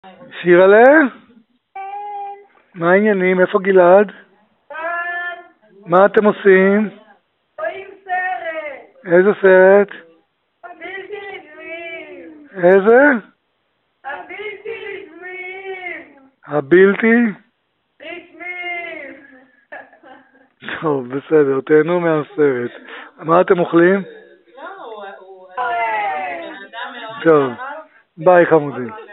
שירלה? מה העניינים? איפה גלעד? מה אתם עושים? רואים סרט. איזה סרט? הבלתי רשמיים. איזה? הבלתי רשמיים. הבלתי? רשמיים. טוב, בסדר, תהנו מהסרט. מה אתם אוכלים? לא, הוא טוב, ביי חמודים.